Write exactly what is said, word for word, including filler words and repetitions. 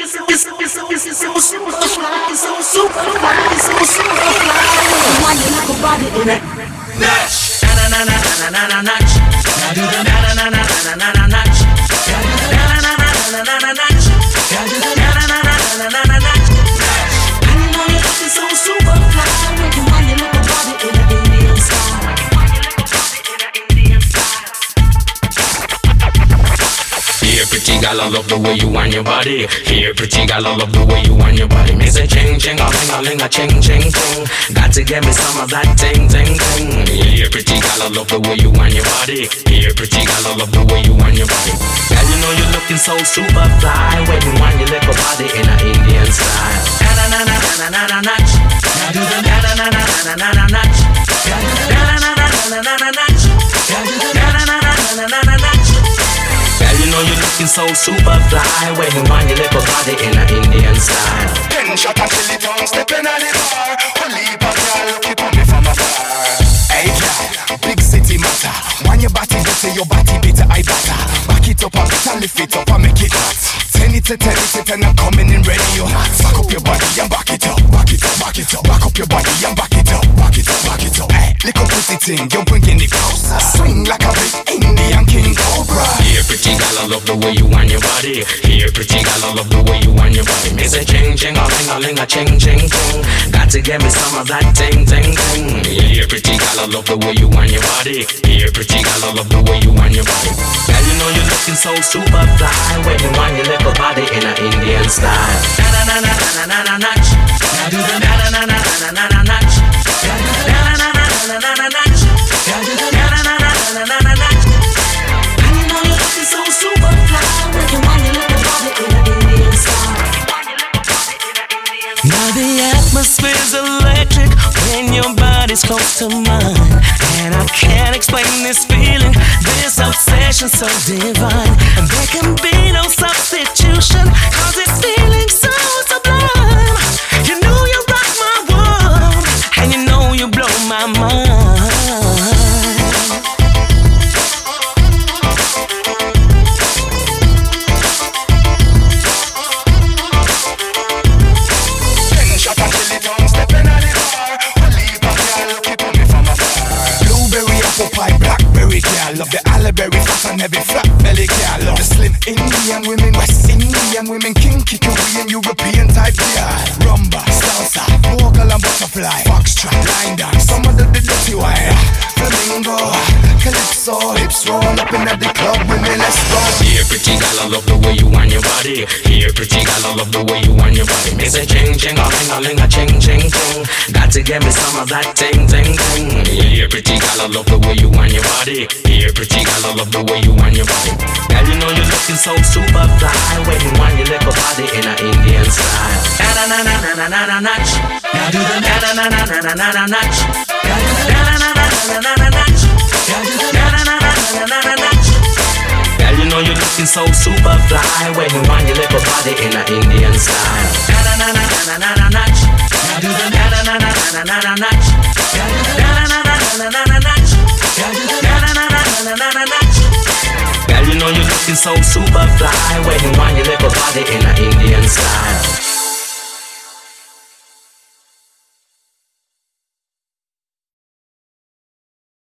Pretty girl, I love the way you want your body. Here, pretty girl, I love the way you want your body. Me say ching ching, a ling a ling a ching ching ching. Got to get me some of that ting ting ting. Here, pretty girl, I love the way you want your body. Here, pretty girl, I love the way you want your body. Girl, you know you're looking so super fly when you want your little body in an Indian style. Na na na na na na na na. Do the na na na na na na na na. Na na na na na na na na. Na na na na na na na na. Girl, you know you're looking so super fly when you want your little body in an Indian style. Ten shot until it don't step in at the bar. Only but girl look it on me from afar. Hey girl, big city matter. Want your body better, your body better, I better. Back it up a bit and lift it up and make it hot. Ten it to ten it and I'm coming in ready, you hot. Back up your body and back it up, back it up, back it up. Back up your body and back it up, back it up, back it up. Hey, little pretty thing, you're bringing it closer. Swing like a big Indian king cobra. Here, pretty girl, I love the way you want your body. Here, pretty girl, I love the way you want your body. Me say ching ching, a ling a ling a ching ching ching. Got to get me some of that ting ting ting. Here, pretty girl, I love the way you want your body. Here, pretty girl, I love the way you want your body. Girl, you know you're looking so super fly when you want your little body in an Indian style. Na na na na na na na na. Do the na na na na na na na na. Na na na na na na na na. Na na na na na na na. So super fly when you want your little body in an Indian style. Now the atmosphere's electric when your body's close to mine, and I can't explain this feeling, this obsession so divine. And there can be no substitution, cause it's feeling so sublime. You know you rock my world, and you know you blow my mind. Love the Aliberry fat and heavy flat belly girl. Love the slim Indian women, West Indian women, kinky Korean, European type girl. Rumba, salsa, vocal and butterfly, foxtrot, line dance, some of the, the dirty wire. Flamingo, calypso, hips roll up in at the club with me, let's go. Here, pretty girl, I love the way you want your body. Here, pretty girl, I love the way you want your body. Me say ching ching, a ling a ling a ching ching ching. Got to get me some of that ting ting ting. Here, pretty girl, I love the way you want your body. Here, pretty girl, I love the way you want your body. Girl, you know you're looking so super fly when you want your little body in an Indian style. Na na na na na na na na. Now do the na na na na na na na na na. Na na na na na na na na. Na na na na na na na na. Girl, you know you're looking so super fly when you want your little body in an Indian style. Na na na na na na na na. Now do the na na na na na na na na. Na na na na na na na na. Girl, you know you're looking so super fly when you want your little body in an Indian style.